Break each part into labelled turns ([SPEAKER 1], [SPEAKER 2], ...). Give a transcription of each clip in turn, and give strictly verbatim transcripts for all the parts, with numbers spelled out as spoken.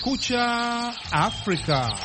[SPEAKER 1] Kumekucha Afrika.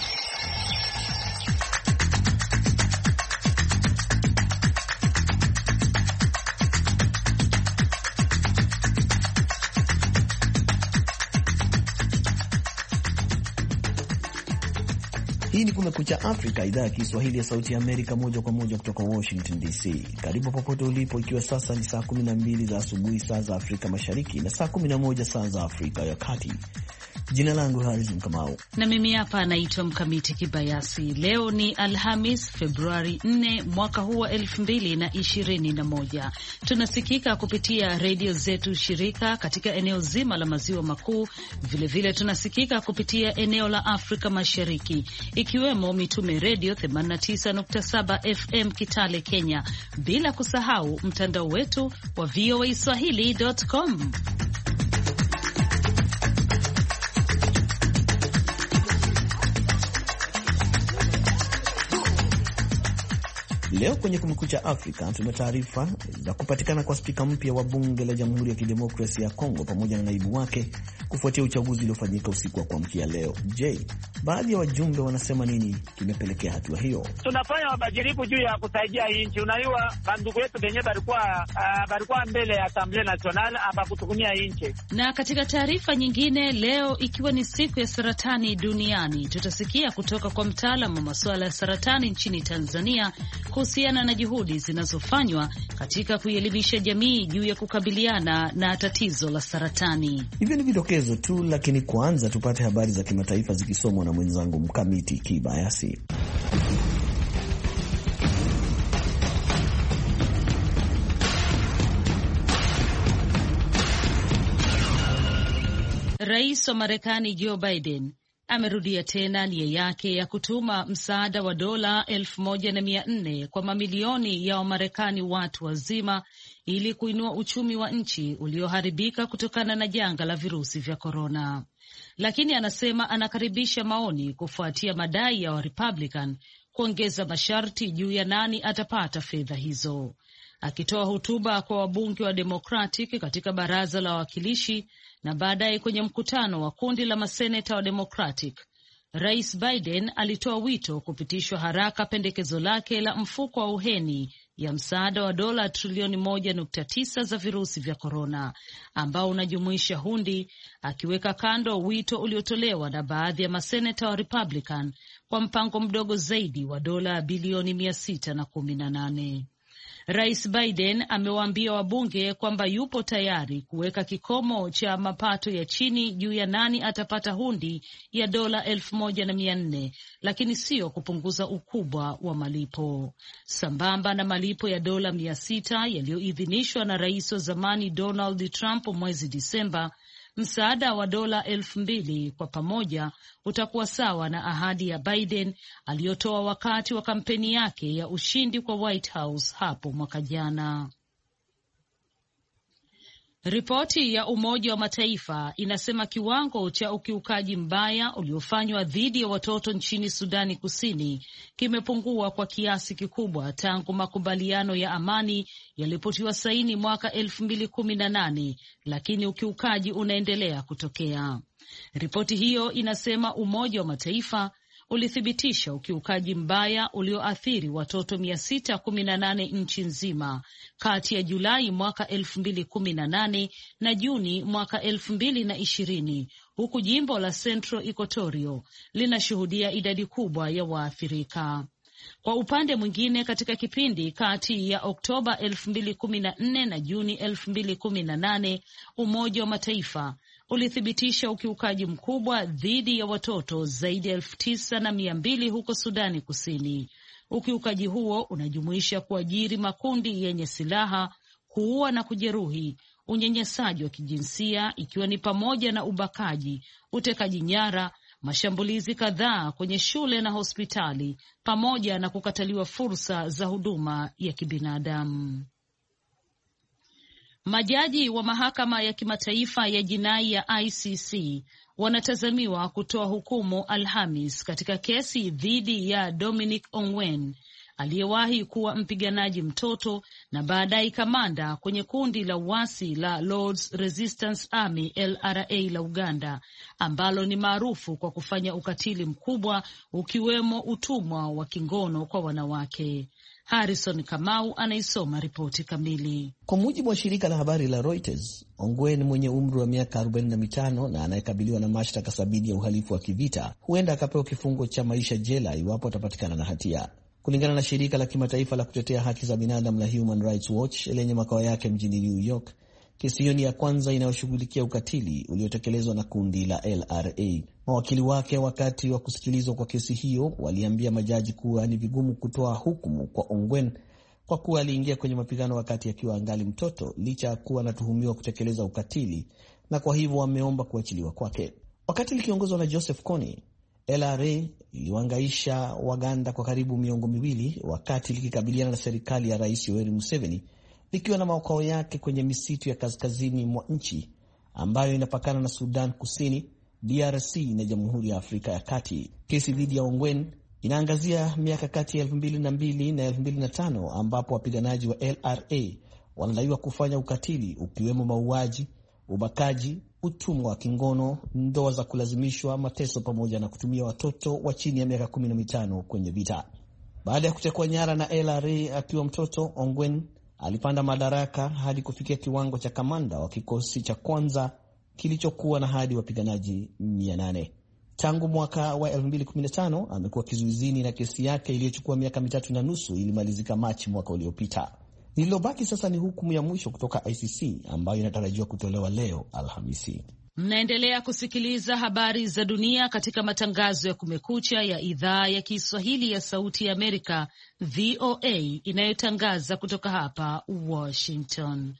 [SPEAKER 2] Hii ni Kumekucha Afrika, idhaa ya Kiswahili ya Sauti ya Amerika, moja kwa moja kutoka Washington D C. Karibu popote ulipo, ikiwa sasa ni saa kumi na mbili za asubuhi saa za Afrika Mashariki na saa kumi na moja saa za Afrika ya Kati. Jina langu Harrison Kamau
[SPEAKER 3] na mimi hapa naitwa Mkamiti Kibayasi. Leo ni Alhamis, Februari nne mwaka huu wa elfu mbili na ishirini na moja. Tunasikika kupitia redio zetu shirika katika eneo zima la maziwa makuu. Vilevile tunasikika kupitia eneo la Afrika Mashariki, ikiwemo Mitume Redio themanini na tisa nukta saba F M Kitale, Kenya, bila kusahau mtandao wetu wa V O A Swahili dot com.
[SPEAKER 2] Leo kwenye Kumekucha Afrika tuna taarifa za kupatikana kwa spika mpya wa bunge la Jamhuri ya Kidemokrasia ya Kongo pamoja na naibu wake kufuatia uchaguzi uliofanyika usiku wa kuamkia leo. Je, baadhi ya wajumbe wanasema nini kimepelekea hatua hiyo?
[SPEAKER 4] Tunafanya mabadiliko juu ya kusaidia nchi. Unaiwa bandugu yetu benye balikuwa uh, balikuwa mbele ya Assemblée Nationale aba kutukumia nchi.
[SPEAKER 3] Na katika taarifa nyingine, leo ikiwa ni siku ya saratani duniani, tutasikia kutoka kwa mtaalamu wa masuala ya saratani nchini Tanzania kuhusiana na juhudi zinazofanywa katika kuielimisha jamii juu ya kukabiliana na tatizo la saratani.
[SPEAKER 2] Hivyo ni vidokezo tu, lakini kwanza tupate habari za kimataifa zikisomwa na mwenzangu Mkamiti Kibayasi.
[SPEAKER 3] Rais wa Marekani Joe Biden amerudia tena nia yake ya kutuma msaada wa dola elfu moja na mia nne kwa mamilioni ya Wamarekani watu wazima ili kuinua uchumi wa nchi ulioharibika kutokana na janga la virusi vya korona. Lakini anasema anakaribisha maoni kufuatia madai ya Warepublican kuongeza masharti juu ya nani atapata fedha hizo. Akitoa hotuba kwa wabunge wa Democratic katika baraza la wawakilishi na baadaye kwenye mkutano wa kundi la maseneta wa Democratic, Rais Biden alitoa wito kupitishwa haraka pendekezo lake la mfuko wa uheni ya msaada wa dola trilioni moja nukta tisa za virusi vya korona, ambao unajumuisha hundi, akiweka kando wito uliotolewa na baadhi ya maseneta wa Republican kwa mpango mdogo zaidi wa dola bilioni mia sita na kumi na nane. Rais Biden amewaambia wabunge kwamba yupo tayari kuweka kikomo cha mapato ya chini juu ya nani atapata hundi ya dola elfu moja na mia nne, lakini sio kupunguza ukubwa wa malipo. Sambamba na malipo ya dola mia sita yaliyoidhinishwa na rais wa zamani Donald Trump mwezi Disemba, msaada wa dola elfu mbili kwa pamoja utakuwa sawa na ahadi ya Biden aliyotoa wakati wa kampeni yake ya ushindi kwa White House hapo mwaka jana. Ripoti ya Umoja wa Mataifa inasema kiwango cha ukiukaji mbaya uliofanywa dhidi ya watoto nchini Sudani Kusini kimepungua kwa kiasi kikubwa tangu makubaliano ya amani yalipotiwa saini mwaka elfu mbili kumi na nane, lakini ukiukaji unaendelea kutokea. Ripoti hiyo inasema Umoja wa Mataifa ulithibitisha ukiukaji mbaya ulioathiri watoto mia sita kumi na nane nchi nzima kati ya Julai mwaka elfu mbili kumi na nane na Juni mwaka elfu mbili na ishirini, huku jimbo la Central Equatoria linashuhudia idadi kubwa ya waathirika. Kwa upande mwingine, katika kipindi kati ya Oktoba elfu mbili kumi na nne na Juni elfu mbili kumi na nane, Umoja wa Mataifa ulithibitisha ukiukaji mkubwa dhidi ya watoto zaidi ya elfu tisa na mia mbili huko Sudani Kusini. Ukiukaji huo unajumuisha kuajiri makundi yenye silaha, kuua na kujeruhi, unyanyasaji wa kijinsia ikiwa ni pamoja na ubakaji, utekaji nyara, mashambulizi kadhaa kwenye shule na hospitali, pamoja na kukataliwa fursa za huduma ya kibinadamu. Majaji wa mahakama ya kimataifa ya jinai ya I C C wanatazamiwa kutoa hukumu Alhamis katika kesi dhidi ya Dominic Ongwen aliyewahi kuwa mpiganaji mtoto na baadaye kamanda kwenye kundi la uasi la Lord's Resistance Army L R A la Uganda, ambalo ni maarufu kwa kufanya ukatili mkubwa ukiwemo utumwa wa kingono kwa wanawake. Harrison Kamau anaisoma ripoti kamili.
[SPEAKER 2] Kwa mujibu wa shirika la habari la Reuters, Ongwen mwenye umri wa miaka arobaini na mitano na anayekabiliwa na mashtaka sabini ya uhalifu wa kivita huenda akapewa kifungo cha maisha jela iwapo atapatikana na hatia. Kulingana na shirika la kimataifa la kutetea haki za binadamu la Human Rights Watch lenye makao yake mjini New York, kesi hiyo ni ya kwanza inayoshughulikia ukatili uliotekelezwa na kundi la L R A. Mawakili wake wakati wa kusikilizwa kwa kesi hiyo waliambia majaji kuwa ni vigumu kutoa hukumu kwa Ongwen kwa kuwa aliingia kwenye mapigano wakati akiwa angali mtoto, licha ya kuwa anatuhumiwa kutekeleza ukatili, na kwa hivyo wameomba kuachiliwa kwake. Wakati likiongozwa na Joseph Kony, L R A iliwaangaisha Waganda kwa karibu miongo miwili wakati likikabiliana na serikali ya Rais Yoweri Museveni, likiwa na makao yake kwenye misitu ya kaskazini mwa nchi ambayo inapakana na Sudan Kusini, D R C na Jamhuri ya Afrika ya Kati. Kesi dhidi ya Ongwen inaangazia miaka kati ya elfu mbili na mbili na elfu mbili na tano ambapo wapiganaji wa L R A wanadaiwa kufanya ukatili ukiwemo mauaji, ubakaji, utumwa wa kingono, ndoa za kulazimishwa, mateso pamoja na kutumia watoto wa chini ya miaka kumi na mitano kwenye vita. Baada ya kutekwa nyara na L R A akiwa mtoto, Ongwen alipanda madaraka hadi kufikia kiwango cha kamanda wa kikosi cha kwanza kilichokuwa na hadi wapiganaji mia nane. Tangu mwaka wa elfu mbili kumi na tano amekuwa kizuizini na kesi yake iliyochukua miaka mitatu na nusu ilimalizika Machi mwaka uliopita. Lililobaki sasa ni hukumu ya mwisho kutoka I C C ambayo inatarajiwa kutolewa leo Alhamisi.
[SPEAKER 3] Mnaendelea kusikiliza habari za dunia katika matangazo ya Kumekucha ya idhaa ya Kiswahili ya Sauti ya Amerika, V O A, inayotangaza kutoka hapa Washington.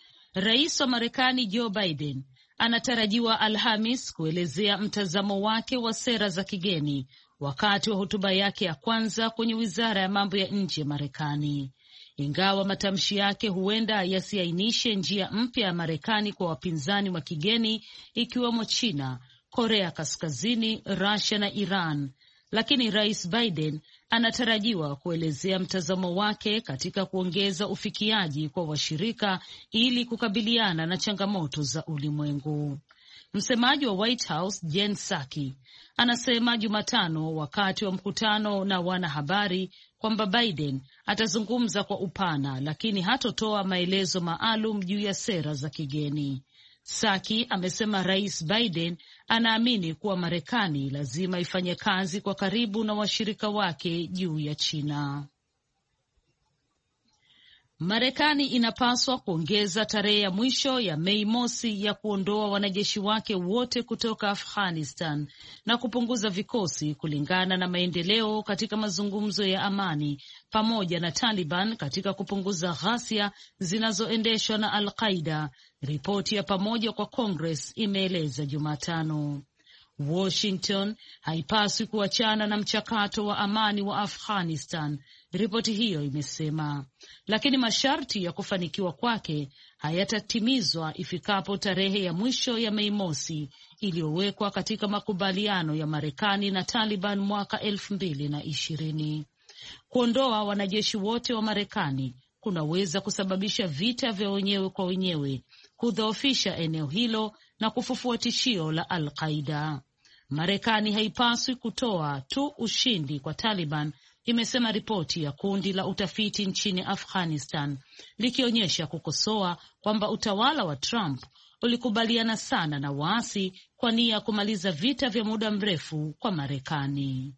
[SPEAKER 3] Rais wa Marekani Joe Biden anatarajiwa Alhamis kuelezea mtazamo wake wa sera za kigeni wakati wa hotuba yake ya kwanza kwenye wizara ya mambo ya nje ya Marekani. Ingawa matamshi yake huenda yasiainishe njia mpya ya Marekani kwa wapinzani wa kigeni ikiwemo China, Korea Kaskazini, Russia na Iran, lakini Rais Biden anatarajiwa kuelezea mtazamo wake katika kuongeza ufikiaji kwa washirika ili kukabiliana na changamoto za ulimwengu. Msemaji wa White House Jen Psaki anasema Jumatano wakati wa mkutano na wanahabari kwamba Biden atazungumza kwa upana lakini hatotoa maelezo maalum juu ya sera za kigeni. Psaki amesema Rais Biden anaamini kuwa Marekani lazima ifanye kazi kwa karibu na washirika wake juu ya China. Marekani inapaswa kuongeza tarehe ya mwisho ya Mei mosi ya kuondoa wanajeshi wake wote kutoka Afghanistan na kupunguza vikosi kulingana na maendeleo katika mazungumzo ya amani pamoja na Taliban katika kupunguza ghasia zinazoendeshwa na Al-Qaida, ripoti ya pamoja kwa Congress imeeleza Jumatano. Washington haipaswi kuachana na mchakato wa amani wa Afghanistan, ripoti hiyo imesema, lakini masharti ya kufanikiwa kwake hayatatimizwa ifikapo tarehe ya mwisho ya Mei mosi iliyowekwa katika makubaliano ya Marekani na Taliban mwaka elfu mbili na ishirini. Kuondoa wanajeshi wote wa Marekani kunaweza kusababisha vita vya wenyewe kwa wenyewe, kudhoofisha eneo hilo na kufufua tishio la Al-Qaida. Marekani haipaswi kutoa tu ushindi kwa Taliban, imesema ripoti ya kundi la utafiti nchini Afghanistan, likionyesha kukosoa kwamba utawala wa Trump ulikubaliana sana na waasi kwa nia ya kumaliza vita vya muda mrefu kwa Marekani.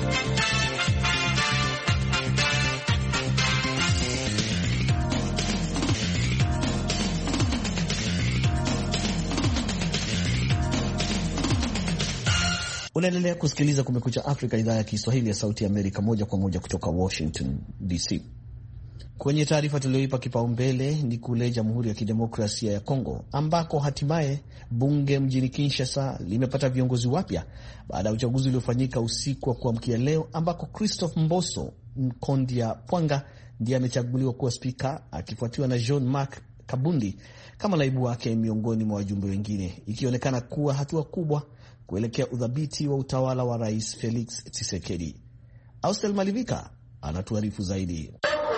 [SPEAKER 2] Unaendelea kusikiliza Kumekucha Afrika, idhaa ya Kiswahili ya Sauti ya Amerika, moja kwa moja kutoka Washington D C. Kwenye taarifa tulioipa kipaumbele ni kule Jamhuri ya Kidemokrasia ya Kongo ambako hatimaye bunge mjini Kinshasa limepata viongozi wapya baada ya uchaguzi uliofanyika usiku wa kuamkia leo, ambako Christophe Mboso Nkondia Pwanga ndiye amechaguliwa kuwa spika akifuatiwa na Jean-Marc Kabundi kama naibu wake miongoni mwa wajumbe wengine, ikionekana kuwa hatua kubwa kuelekea udhabiti wa utawala wa Rais Felix Tshisekedi. Austel Malivika anatuarifu zaidi.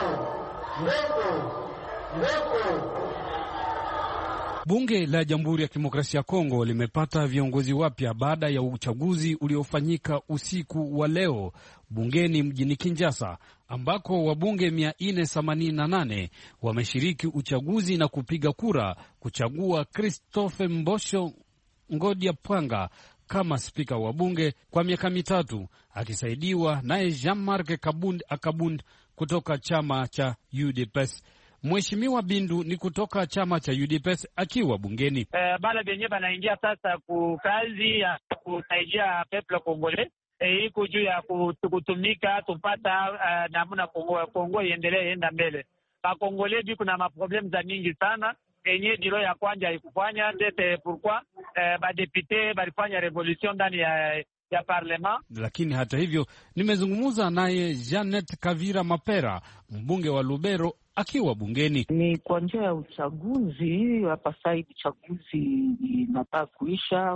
[SPEAKER 1] Bunge la Jamhuri ya Kidemokrasia ya Kongo limepata viongozi wapya baada ya uchaguzi uliofanyika usiku wa leo bungeni mjini Kinshasa, ambako wabunge mia nne themanini na nane wameshiriki uchaguzi na kupiga kura kuchagua Christophe Mbosho Ngodia Pwanga kama spika wa bunge kwa miaka mitatu, akisaidiwa naye Jean-Marc Kabund Akabund kutoka chama cha U D P S. Mheshimiwa Bindu ni kutoka chama cha U D P S akiwa bungeni.
[SPEAKER 4] Eh, bala benye banaingia sasa ku kazi ya kusaidia peple Kongole, eh, iko juu ya kutumika tupata uh, namna Kongo Kongo iendelee enda mbele. Ba Kongole bi kuna maproblem za mingi sana. Enye dilo ya kwanja ikufanya ndete pourquoi eh, ba député balifanya revolution ndani ya ya parlement.
[SPEAKER 1] Lakini hata hivyo nimezungumza naye Janet Kavira Mapera, mbunge wa Lubero akiwa bungeni.
[SPEAKER 5] Ni kwa njia ya uchaguzi hapa sasa, uchaguzi inataka kuisha,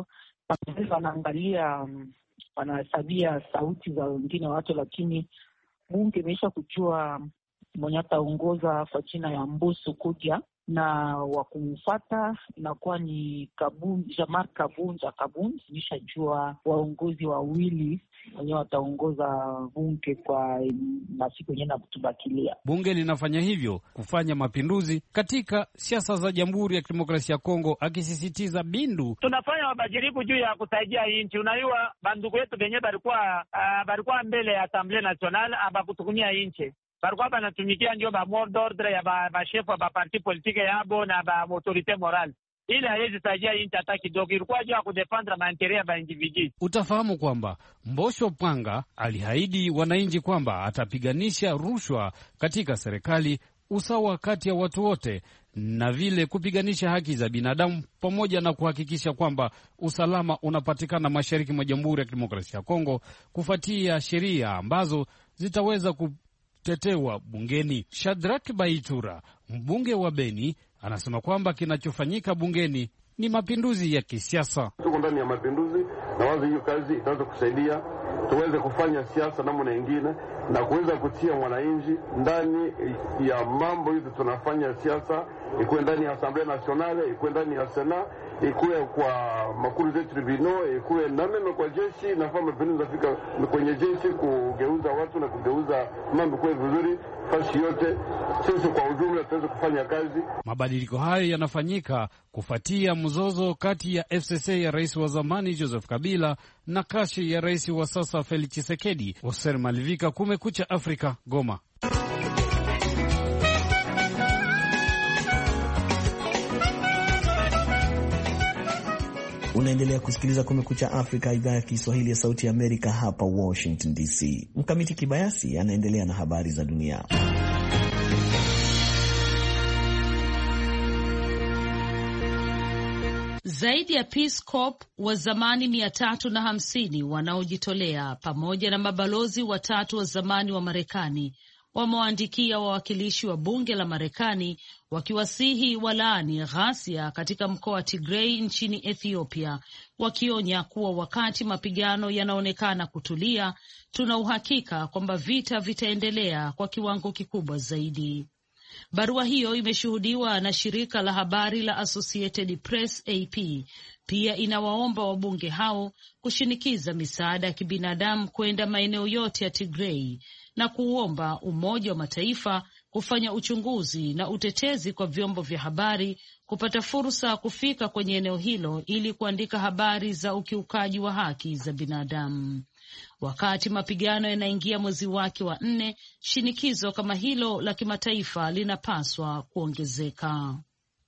[SPEAKER 5] wanaangalia wanahesabia sauti za wengine watu, lakini bunge imeisha kujua mwenye ataongoza kwa jina ya Mbosso Kudia, na wa kumfuata inakuwa ni Kabund, Jean-Marc Kabund Akabund. Nishajua waongozi wawili wenyewe wataongoza bunge kwa masiku yenyewe na kutubakilia.
[SPEAKER 1] Bunge linafanya hivyo kufanya mapinduzi katika siasa za Jamhuri ya Kidemokrasia ya Kongo, akisisitiza Bindu.
[SPEAKER 4] Tunafanya mabadiliko juu ya kusaidia nchi. Unaiwa bandugu yetu benye balikuwa uh, balikuwa mbele ya Assemblée Nationale abakutukunia nchi. Barikuwa banatumikia ndio ba mot d'ordre ya ba, ba chef wa ba parti politique yabo na ba autorité morale. Ile haiwezi saidia nchi hata kidogo, ilikuwa juu ya kudefendre maendeleo ya ba individu.
[SPEAKER 1] Utafahamu kwamba Mbosho Pwanga alihaidi wananchi kwamba atapiganisha rushwa katika serikali, usawa kati ya watu wote, na vile kupiganisha haki za binadamu, pamoja na kuhakikisha kwamba usalama unapatikana mashariki mwa Jamhuri ya Kidemokrasia ya Kongo kufuatia sheria ambazo zitaweza ku tetewa bungeni. Shadrack Baitura, mbunge wa Beni, anasema kwamba kinachofanyika bungeni ni mapinduzi ya kisiasa.
[SPEAKER 6] Tuko ndani ya mapinduzi na wazi hiyo kazi itaweza kusaidia tuweze kufanya siasa namna nyingine na kuweza kutia mwananchi ndani ya mambo hizo tunafanya siasa, ikuwe ndani ya Assemblée Nationale, ikuwe ndani ya Senat, ikuwe kwa makuru zetu tribunal, ikuwe na meme kwa jeshi. Na fama mapinduzi zafika kwenye jeshi kugeuza watu na kugeuza mambo kwa vizuri fasi yote. Sisi kwa ujumla tuweze kufanya kazi.
[SPEAKER 1] Mabadiliko hayo yanafanyika kufuatia mzozo kati ya F C C ya rais wa zamani Joseph Kabila na Kashi ya rais wa sasa Felix Tshisekedi. Oser Malivika, Kumekucha Afrika, Goma.
[SPEAKER 2] Unaendelea kusikiliza Kumekucha Afrika, idhaa ya Kiswahili ya Sauti ya Amerika hapa Washington D C. Mkamiti Kibayasi anaendelea na habari za dunia.
[SPEAKER 3] Zaidi ya Peace Corps wa zamani mia tatu na hamsini wanaojitolea pamoja na mabalozi watatu wa zamani wa Marekani wamewaandikia wawakilishi wa bunge la Marekani wakiwasihi walaani ghasia katika mkoa wa Tigray nchini Ethiopia, wakionya kuwa wakati mapigano yanaonekana kutulia, tuna uhakika kwamba vita vitaendelea kwa kiwango kikubwa zaidi. Barua hiyo imeshuhudiwa na shirika la habari la Associated Press A P. Pia inawaomba wabunge hao kushinikiza misaada ya kibinadamu kwenda maeneo yote ya Tigray na kuomba Umoja wa Mataifa kufanya uchunguzi na utetezi kwa vyombo vya habari kupata fursa kufika kwenye eneo hilo ili kuandika habari za ukiukaji wa haki za binadamu. Wakati mapigano yanaingia mwezi wake wa nne, shinikizo kama hilo la kimataifa linapaswa kuongezeka.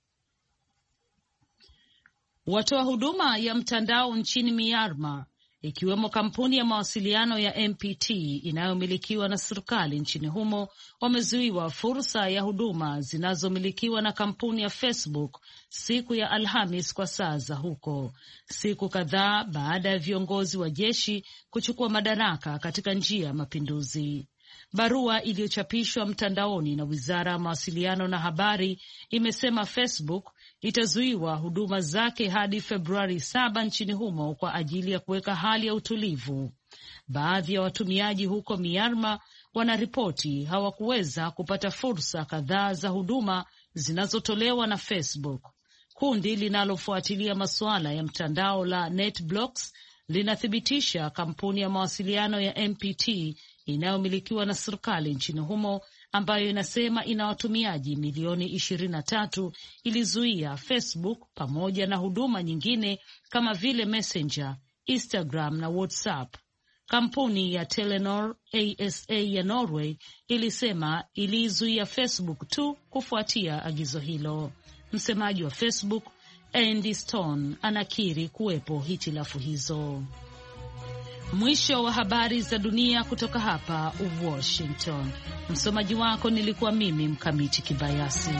[SPEAKER 3] Watoa huduma ya mtandao nchini Myanmar, ikiwemo kampuni ya mawasiliano ya M P T inayomilikiwa na serikali nchini humo, wamezuiwa fursa ya huduma zinazomilikiwa na kampuni ya Facebook siku ya Alhamis kwa saa za huko, siku kadhaa baada ya viongozi wa jeshi kuchukua madaraka katika njia ya mapinduzi. Barua iliyochapishwa mtandaoni na Wizara ya Mawasiliano na Habari imesema Facebook itazuiwa huduma zake hadi Februari saba nchini humo kwa ajili ya kuweka hali ya utulivu. Baadhi ya watumiaji huko Myanmar wanaripoti hawakuweza kupata fursa kadhaa za huduma zinazotolewa na Facebook. Kundi linalofuatilia masuala ya mtandao la NetBlocks linathibitisha kampuni ya mawasiliano ya M P T inayomilikiwa na serikali nchini humo, ambayo inasema ina watumiaji milioni ishirini na tatu, ilizuia Facebook pamoja na huduma nyingine kama vile Messenger, Instagram na WhatsApp. Kampuni ya Telenor A S A ya Norway ilisema ilizuia Facebook tu kufuatia agizo hilo. Msemaji wa Facebook Andy Stone anakiri kuwepo hitilafu hizo. Mwisho wa habari za dunia kutoka hapa Washington. Msomaji wako nilikuwa mimi Mkamiti Kibayasi.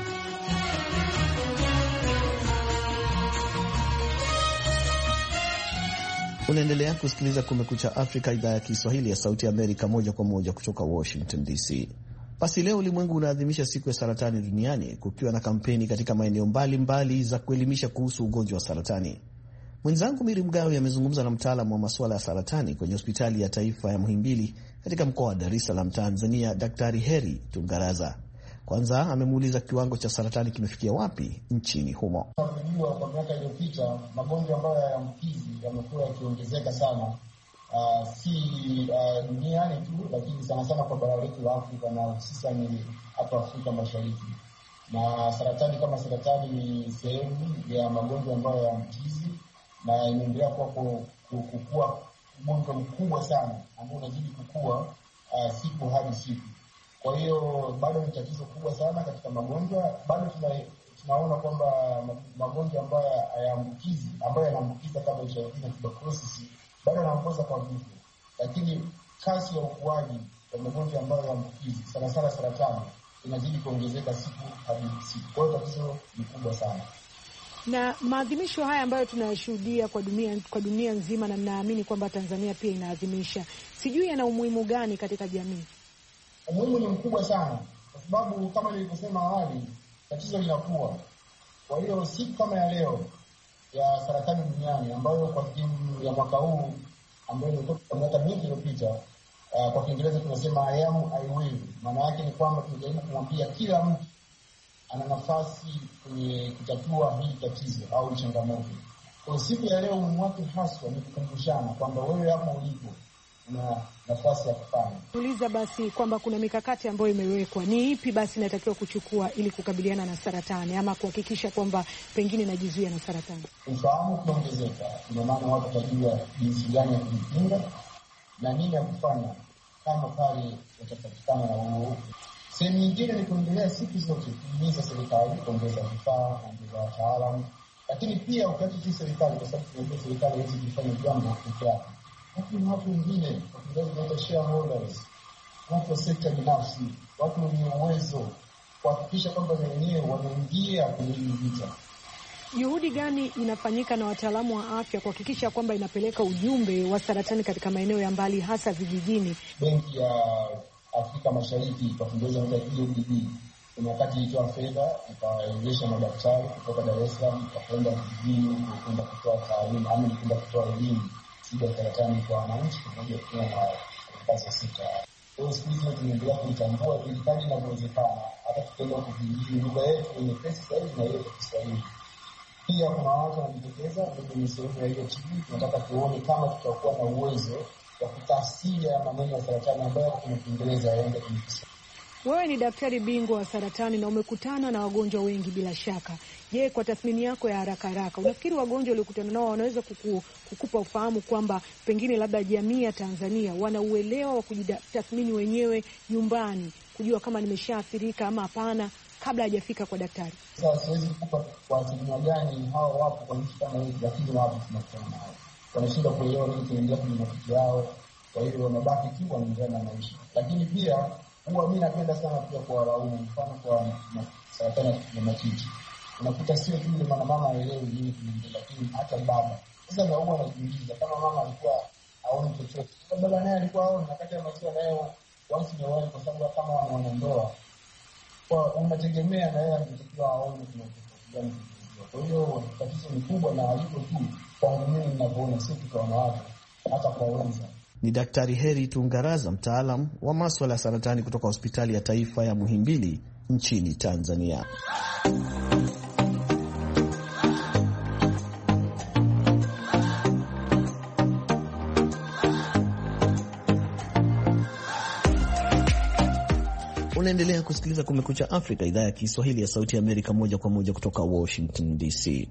[SPEAKER 2] Unaendelea kusikiliza Kumekucha Afrika, idhaa ya Kiswahili ya Sauti ya Amerika, moja kwa moja kutoka Washington D C. Basi leo ulimwengu unaadhimisha siku ya saratani duniani, kukiwa na kampeni katika maeneo mbalimbali za kuelimisha kuhusu ugonjwa wa saratani. Mwenzangu Miri Mgawe amezungumza na mtaalamu wa masuala ya saratani kwenye hospitali ya taifa ya Muhimbili katika mkoa wa Dar es Salaam, Tanzania, Daktari Heri Tungaraza. Kwanza amemuuliza kiwango cha saratani kimefikia wapi nchini humo.
[SPEAKER 7] Tunajua kwa miaka iliyopita magonjwa ambayo yaambukizi yamekuwa yakiongezeka sana, uh, si uh, duniani tu, lakini sana sana kwa bara letu la Afrika na hususan hapa Afrika Mashariki. Na saratani kama saratani ni sehemu ya magonjwa ambayo yaambukizi na inaendelea kwa kukua ugonjwa mkubwa sana ambao unazidi kukua uh, siku hadi siku. Kwa hiyo bado ni tatizo kubwa sana katika magonjwa. Bado tuna, tunaona kwamba magonjwa ambayo hayaambukizi ambayo yanaambukiza kama H I V na tuberculosis bado yanaongoza kwa vifo, lakini kasi ya ukuaji wa magonjwa ambayo hayaambukizi sana sana saratani inazidi kuongezeka siku hadi siku. Kwa hiyo tatizo ni kubwa sana.
[SPEAKER 8] Na maadhimisho haya ambayo tunayashuhudia kwa dunia kwa dunia nzima, na ninaamini kwamba Tanzania pia inaadhimisha, sijui yana umuhimu gani katika jamii?
[SPEAKER 7] Umuhimu ni mkubwa sana kwa sababu kama nilivyosema awali, tatizo linakuwa. Kwa hiyo siku kama ya leo ya saratani duniani ambayo kwa timu ya mwaka huu ambayo ilitoka miaka mingi iliyopita, uh, kwa Kiingereza tunasema I am I will. Maana yake ni kwamba tunajaribu kumwambia kila mtu ana nafasi kwenye kutatua hili tatizo au changamoto. Kwa siku ya leo mwaka haswa ni kukumbushana kwamba wewe hapo ulipo na nafasi ya kufanya.
[SPEAKER 8] Uliza basi kwamba kuna mikakati ambayo imewekwa, ni ipi basi inatakiwa kuchukua ili kukabiliana na saratani ama kuhakikisha kwamba pengine najizuia na saratani?
[SPEAKER 7] Ufahamu kuongezeka, kwa maana watu watajua jinsi gani ya kujikinga na nini ya kufanya kama pale watapatikana na huo. Sehemu nyingine ni kuendelea siku zote kuhimiza serikali kuongeza vifaa, kuongeza wataalamu, lakini pia wakati tu serikali, kwa sababu tunajua serikali haiwezi kufanya jambo peke yake. Lakini watu wengine, wakiweza shareholders, watu wa sekta binafsi, watu wenye uwezo kuhakikisha kwamba wenyewe wanaingia kwenye hili vita.
[SPEAKER 8] Juhudi gani inafanyika na wataalamu wa afya kuhakikisha kwamba inapeleka ujumbe wa saratani katika maeneo ya mbali, hasa vijijini?
[SPEAKER 7] Benki ya Afrika Mashariki kwa Kiingereza inaitwa E U D B, kuna wakati ilitoa fedha ikawezesha madaktari kutoka Dar es Salaam kwenda vijijini kwenda kutoa taarifa ama kwenda kutoa elimu sida saratani kwa wananchi pamoja na kazi sita. Kwa hiyo sisi tunaendelea kutambua ili kadri inavyowezekana hata tukienda kuvijijini lugha yetu ni pesa zaidi na hiyo Kiswahili. Pia kuna watu wanajitokeza kwenye sehemu ya hiyo T V, tunataka tuone kama tutakuwa na uwezo wa kutafsiri ya maneno ya saratani ambayo kwa Kiingereza yaende kwenye Kiswahili.
[SPEAKER 8] Wewe ni daktari bingwa wa saratani na umekutana na wagonjwa wengi bila shaka. Je, kwa tathmini yako ya haraka haraka, unafikiri wagonjwa waliokutana nao wanaweza kuku, kukupa ufahamu kwamba pengine labda jamii ya Tanzania wana uelewa wa kujitathmini wenyewe nyumbani, kujua kama nimeshaathirika ama hapana kabla hajafika kwa daktari?
[SPEAKER 7] Sasa siwezi kukupa kwa asilimia gani hao wapo kwa nchi kama hizi, lakini wapo tunakutana nao. Wanashinda kuelewa nini kinaendelea kwenye mafikio yao, kwa hiyo wanabaki tu wanaendelea na maisha. Lakini pia huwa mimi napenda sana pia kwa walaumu, mfano kwa saratani ya matiti. Unakuta sio tu ile mama mama aelewe nini kinaendelea, lakini hata baba. Sasa ndio huwa anajiuliza kama mama alikuwa haoni chochote, kama baba naye alikuwa haoni, na kati ya maziwa nayo once in a while, kwa sababu kama wana ndoa kwa unategemea na yeye anatakiwa aone kinachotokea. Kwa hiyo tatizo ni kubwa na aliko tu kwa mimi ninavyoona, sio kwa wanawake, hata kwa wenza.
[SPEAKER 2] ni Daktari Heri Tungaraza, mtaalam wa masuala ya saratani kutoka hospitali ya taifa ya Muhimbili nchini Tanzania. Unaendelea kusikiliza Kumekucha Afrika, idhaa ya Kiswahili ya Sauti ya Amerika, moja kwa moja kutoka Washington D C.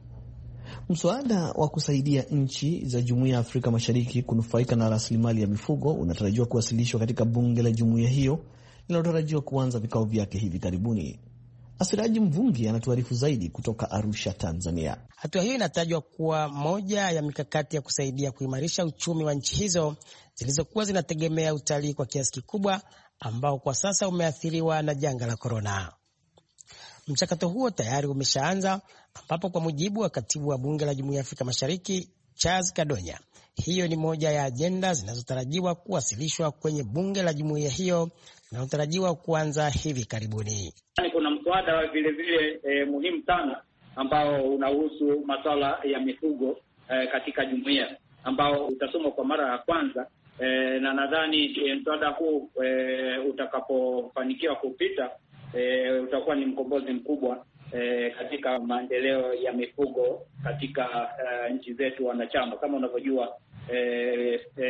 [SPEAKER 2] Mswada wa kusaidia nchi za Jumuiya ya Afrika Mashariki kunufaika na rasilimali ya mifugo unatarajiwa kuwasilishwa katika bunge la jumuiya hiyo linalotarajiwa kuanza vikao vyake hivi karibuni. Asiraji Mvungi anatuarifu zaidi kutoka Arusha, Tanzania.
[SPEAKER 9] Hatua hiyo inatajwa kuwa moja ya mikakati ya kusaidia kuimarisha uchumi wa nchi hizo zilizokuwa zinategemea utalii kwa kiasi kikubwa, ambao kwa sasa umeathiriwa na janga la korona. Mchakato huo tayari umeshaanza, ambapo kwa mujibu wa katibu wa bunge la Jumuiya ya Afrika Mashariki Charles Kadonya, hiyo ni moja ya ajenda zinazotarajiwa kuwasilishwa kwenye bunge la jumuiya hiyo linalotarajiwa kuanza hivi karibuni.
[SPEAKER 10] Kuna mswada vile vile eh, muhimu sana ambao unahusu masuala ya mifugo eh, katika jumuiya, ambao utasomwa kwa mara ya kwanza. E, na nadhani e, mswada huu e, utakapofanikiwa kupita e, utakuwa ni mkombozi mkubwa e, katika maendeleo ya mifugo katika e, nchi zetu wanachama. Kama unavyojua e, e,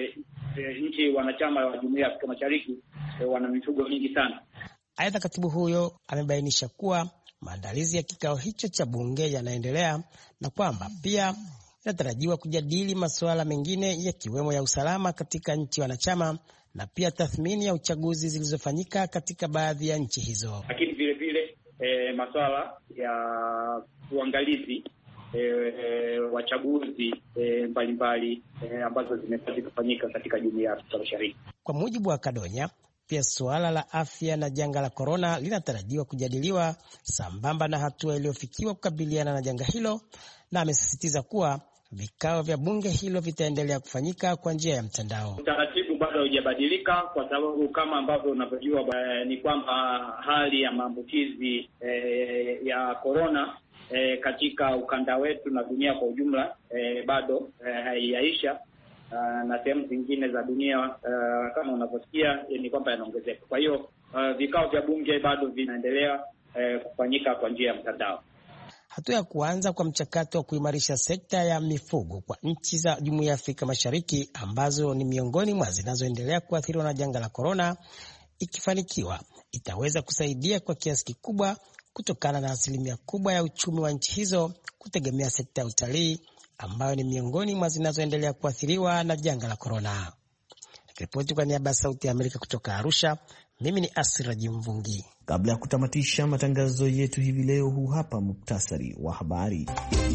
[SPEAKER 10] e, nchi wanachama wa Jumuiya ya Afrika Mashariki e, wana mifugo mingi sana.
[SPEAKER 9] Aidha, katibu huyo amebainisha kuwa maandalizi ya kikao hicho cha bunge yanaendelea na kwamba pia inatarajiwa kujadili masuala mengine yakiwemo ya usalama katika nchi wanachama na pia tathmini ya uchaguzi zilizofanyika katika baadhi ya nchi hizo.
[SPEAKER 10] Lakini vile vile e, masuala ya uangalizi e, e, wachaguzi e, mbalimbali e, ambazo zimepata kufanyika katika Jumuiya ya Afrika Mashariki.
[SPEAKER 9] Kwa mujibu wa Kadonya, pia suala la afya na janga la korona linatarajiwa kujadiliwa sambamba na hatua iliyofikiwa kukabiliana na janga hilo, na amesisitiza kuwa vikao vya bunge hilo vitaendelea kufanyika kwa njia ya mtandao.
[SPEAKER 10] Utaratibu bado haujabadilika kwa sababu kama ambavyo unavyojua e, ni kwamba hali ya maambukizi e, ya korona e, katika ukanda wetu na dunia kwa ujumla e, bado e, haijaisha. Uh, na sehemu zingine za dunia uh, kama unavyosikia ni kwamba yanaongezeka. Kwa hiyo uh, vikao vya bunge bado vinaendelea uh, kufanyika kwa njia ya mtandao.
[SPEAKER 9] Hatua ya kuanza kwa mchakato wa kuimarisha sekta ya mifugo kwa nchi za Jumuiya ya Afrika Mashariki ambazo ni miongoni mwa zinazoendelea kuathiriwa na janga la korona, ikifanikiwa itaweza kusaidia kwa kiasi kikubwa kutokana na asilimia kubwa ya uchumi wa nchi hizo kutegemea sekta ya utalii ambayo ni miongoni mwa zinazoendelea kuathiriwa na janga la korona. Ripoti kwa niaba ya Sauti ya Amerika kutoka Arusha, mimi ni Asiraji Mvungi.
[SPEAKER 2] Kabla ya kutamatisha matangazo yetu hivi leo, huu hapa muktasari wa habari.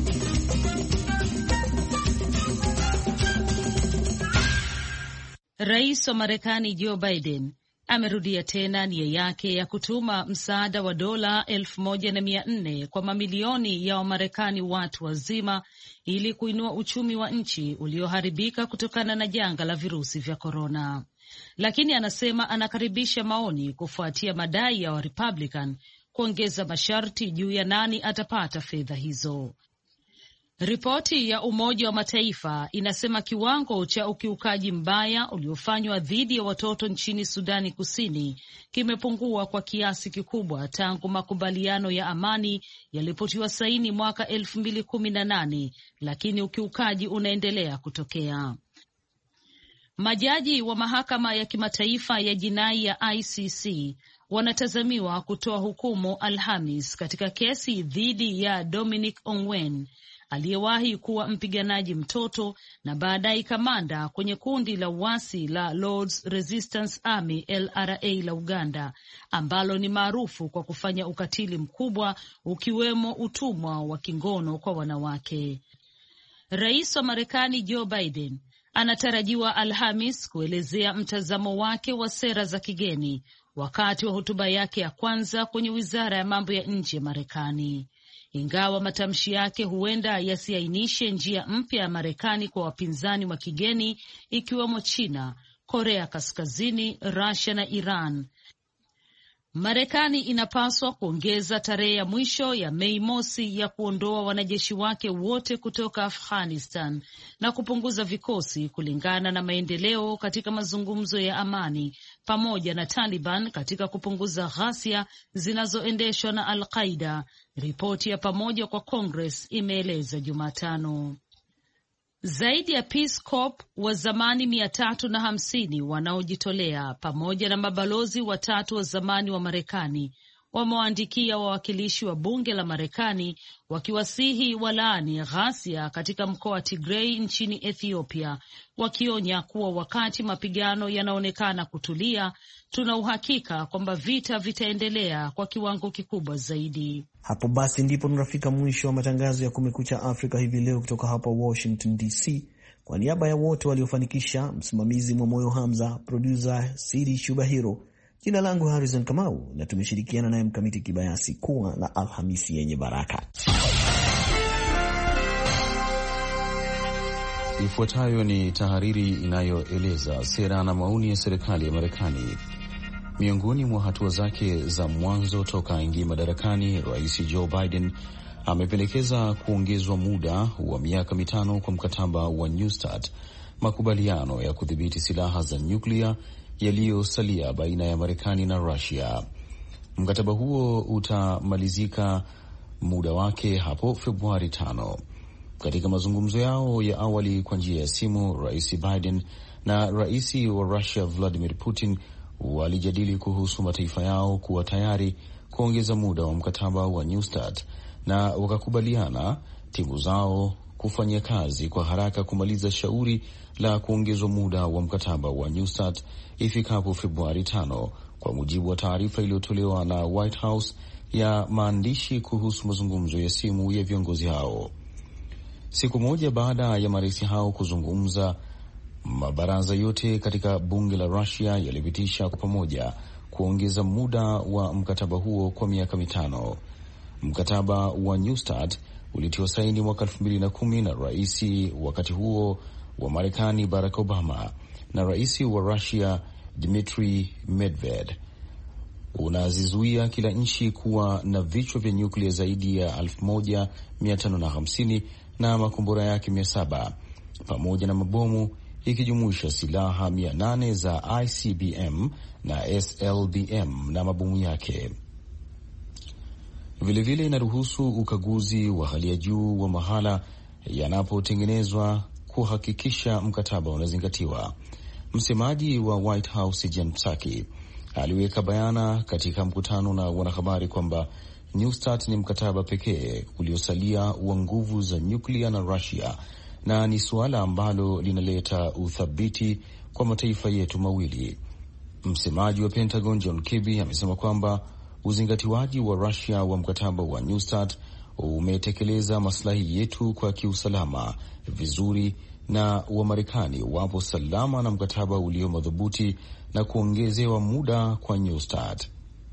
[SPEAKER 3] Rais wa Marekani Joe Biden amerudia tena nia yake ya kutuma msaada wa dola elfu moja na mia nne kwa mamilioni ya Wamarekani watu wazima ili kuinua uchumi wa nchi ulioharibika kutokana na janga la virusi vya korona. Lakini anasema anakaribisha maoni kufuatia madai ya Warepublican kuongeza masharti juu ya nani atapata fedha hizo. Ripoti ya Umoja wa Mataifa inasema kiwango cha ukiukaji mbaya uliofanywa dhidi ya watoto nchini Sudani Kusini kimepungua kwa kiasi kikubwa tangu makubaliano ya amani yalipotiwa saini mwaka elfu mbili kumi na nane, lakini ukiukaji unaendelea kutokea. Majaji wa Mahakama ya Kimataifa ya Jinai ya I C C wanatazamiwa kutoa hukumu Alhamis katika kesi dhidi ya Dominic Ongwen aliyewahi kuwa mpiganaji mtoto na baadaye kamanda kwenye kundi la uasi la Lord's Resistance Army L R A la Uganda, ambalo ni maarufu kwa kufanya ukatili mkubwa ukiwemo utumwa wa kingono kwa wanawake. Rais wa Marekani Joe Biden anatarajiwa Alhamis kuelezea mtazamo wake wa sera za kigeni wakati wa hotuba yake ya kwanza kwenye Wizara ya Mambo ya Nje ya Marekani. Ingawa matamshi yake huenda yasiainishe njia mpya ya Marekani kwa wapinzani wa kigeni ikiwemo China, Korea Kaskazini, Russia na Iran, Marekani inapaswa kuongeza tarehe ya mwisho ya Mei mosi ya kuondoa wanajeshi wake wote kutoka Afghanistan na kupunguza vikosi kulingana na maendeleo katika mazungumzo ya amani pamoja na Taliban katika kupunguza ghasia zinazoendeshwa na Al-Qaida, ripoti ya pamoja kwa Congress imeeleza Jumatano. Zaidi ya Peace Corps wa zamani mia tatu na hamsini wanaojitolea pamoja na mabalozi watatu wa zamani wa Marekani wamewaandikia wawakilishi wa bunge la Marekani wakiwasihi walaani ghasia katika mkoa wa Tigray nchini Ethiopia, wakionya kuwa wakati mapigano yanaonekana kutulia, tuna uhakika kwamba vita vitaendelea kwa kiwango kikubwa zaidi.
[SPEAKER 2] Hapo basi ndipo tunafika mwisho wa matangazo ya Kumekucha Afrika hivi leo kutoka hapa Washington D C. Kwa niaba ya wote waliofanikisha, msimamizi Mwamoyo Hamza, producer Siri Shubahiro, jina langu Harrison Kamau na tumeshirikiana naye Mkamiti Kibayasi. Kuwa na Alhamisi yenye baraka.
[SPEAKER 11] Ifuatayo ni tahariri inayoeleza sera na maoni ya serikali ya Marekani. Miongoni mwa hatua zake za mwanzo toka aingie madarakani, Rais Joe Biden amependekeza kuongezwa muda wa miaka mitano kwa mkataba wa New START, makubaliano ya kudhibiti silaha za nyuklia yaliyosalia baina ya Marekani na Russia. Mkataba huo utamalizika muda wake hapo Februari tano. Katika mazungumzo yao ya awali kwa njia ya simu, Rais Biden na Rais wa Russia Vladimir Putin walijadili kuhusu mataifa yao kuwa tayari kuongeza muda wa mkataba wa New START na wakakubaliana timu zao kufanya kazi kwa haraka kumaliza shauri la kuongezwa muda wa mkataba wa New START ifikapo Februari tano, kwa mujibu wa taarifa iliyotolewa na White House ya maandishi kuhusu mazungumzo ya simu ya viongozi hao. Siku moja baada ya marais hao kuzungumza, mabaraza yote katika bunge la Russia yalipitisha kwa pamoja kuongeza muda wa mkataba huo kwa miaka mitano. Mkataba wa New START ulitiwa saini mwaka elfu mbili na kumi na rais wakati huo wa Marekani Barack Obama na rais wa Russia Dmitry Medvedev. Unazizuia kila nchi kuwa na vichwa vya nyuklia zaidi ya elfu moja mia tano na hamsini na makombora yake mia saba pamoja na mabomu, ikijumuisha silaha mia nane za I C B M na S L B M na mabomu yake. Vilevile inaruhusu ukaguzi wa hali ya juu wa mahala yanapotengenezwa kuhakikisha mkataba unazingatiwa. Msemaji wa White House Jen Psaki aliweka bayana katika mkutano na wanahabari kwamba New START ni mkataba pekee uliosalia wa nguvu za nyuklia na Russia na ni suala ambalo linaleta uthabiti kwa mataifa yetu mawili. Msemaji wa Pentagon John Kirby amesema kwamba uzingatiwaji wa Russia wa mkataba wa New START umetekeleza maslahi yetu kwa kiusalama vizuri, na Wamarekani wapo salama na mkataba ulio madhubuti na kuongezewa muda kwa New START.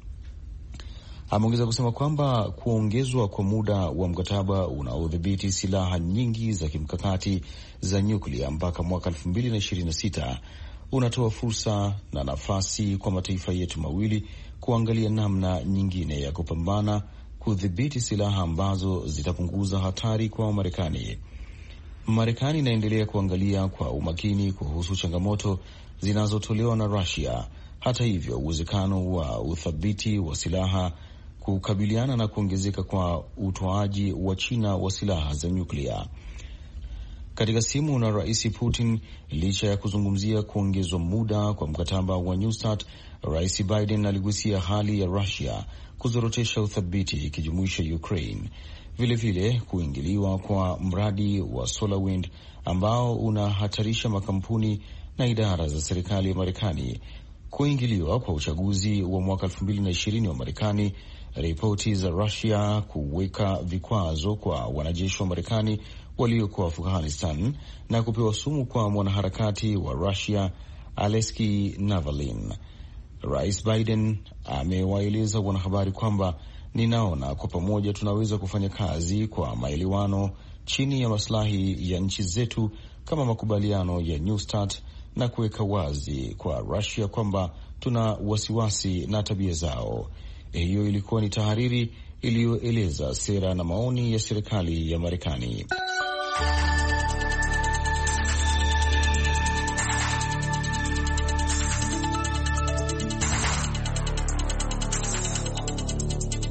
[SPEAKER 11] Ameongeza kusema kwamba kuongezwa kwa muda wa mkataba unaodhibiti silaha nyingi za kimkakati za nyuklia mpaka mwaka elfu mbili na ishirini na sita unatoa fursa na nafasi kwa mataifa yetu mawili kuangalia namna nyingine ya kupambana kudhibiti silaha ambazo zitapunguza hatari kwa Marekani. Marekani inaendelea kuangalia kwa umakini kuhusu changamoto zinazotolewa na Russia. Hata hivyo, uwezekano wa uthabiti wa silaha kukabiliana na kuongezeka kwa utoaji wa China wa silaha za nyuklia. Katika simu na Rais Putin, licha ya kuzungumzia kuongezwa muda kwa mkataba wa New START, Rais Biden aligusia hali ya Russia kuzorotesha uthabiti ikijumuisha Ukraine. Vilevile kuingiliwa kwa mradi wa SolarWind ambao unahatarisha makampuni na idara za serikali ya Marekani, kuingiliwa kwa uchaguzi wa mwaka elfu mbili na ishirini wa Marekani, ripoti za Russia kuweka vikwazo kwa wanajeshi wa Marekani waliokuwa Afghanistan na kupewa sumu kwa mwanaharakati wa Russia Alexei Navalny. Rais Biden amewaeleza wanahabari kwamba, ninaona kwa pamoja tunaweza kufanya kazi kwa maelewano chini ya maslahi ya nchi zetu kama makubaliano ya New START, na kuweka wazi kwa Russia kwamba tuna wasiwasi na tabia zao. Hiyo ilikuwa ni tahariri iliyoeleza sera na maoni ya serikali ya Marekani.